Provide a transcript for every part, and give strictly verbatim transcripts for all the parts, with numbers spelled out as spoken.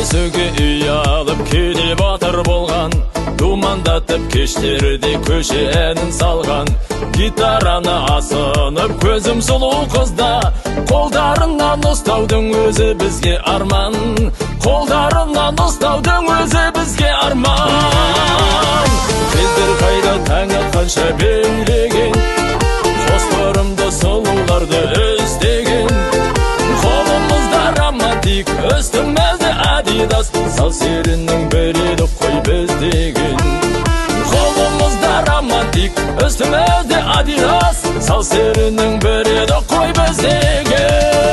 Көзіге үй алып келе батыр болған, думандатып кештерде көше әнін салған. Гитараны асынып көзім сұлу қызда, қолдарынан ұстаудың өзі бізге арман. Қолдарынан ұстаудың өзі бізге арман. Кездер қайда таң атқанша бейлеген, фосфорымды сұлуларды іздеген. Қолымызда романтик, үстімізде адидас, сал серінің береді қой біз деген. Қолымызда романтик, үстімізде адидас, сал серінің береді қой біз деген.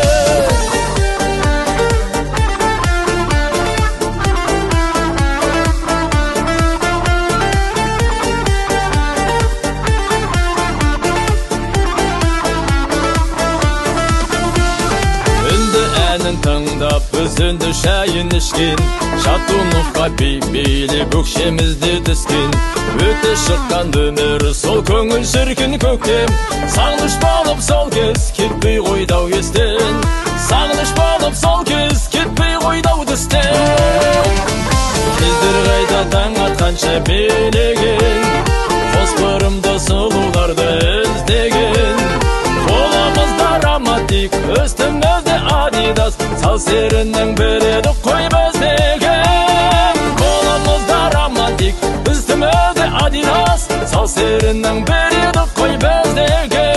Тыңдап өзінді шайын ішкен, Шатуновқа бей-бейлі көкшемізде түскен. Өте шыққан өмір сол көңіл шіркін көктем, сағыныш болып сол кез кетпей қойдау естен. Сағыныш болып сол кез кетпей қойдау түстен. Кездер қайда таң атқанша билеген, фосфорымды сұлуларды іздеген. Қолымызда романтик, үстімізде адидас, сал серінің береді қой біз деген. Қолымызда романтик, үстімізде адидас, сал серінің береді қой біз деген.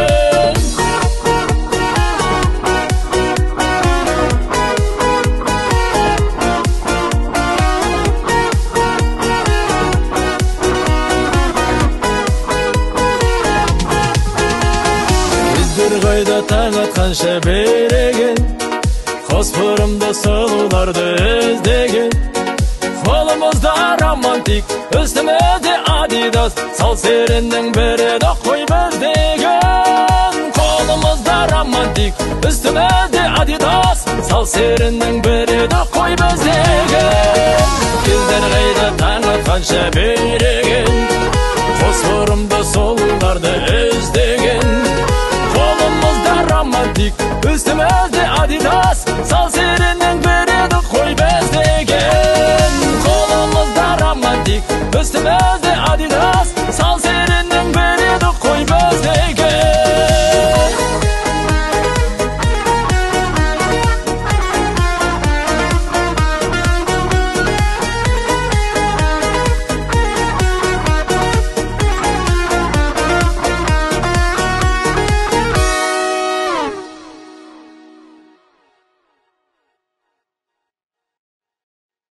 Қайда таң атқанша береген, фосфорымды сұлуларды іздеген. Қолымызда романтик, үстімізде адидас, сал серінің береді қой біз деген. Қолымызда романтик, үстімізде адидас, сал серінің береді қой біз деген. Кездер қайда таң атқанша береген, фосфорымды сұлуларды іздеген. Қолымызда романтик, үстімізде адидас,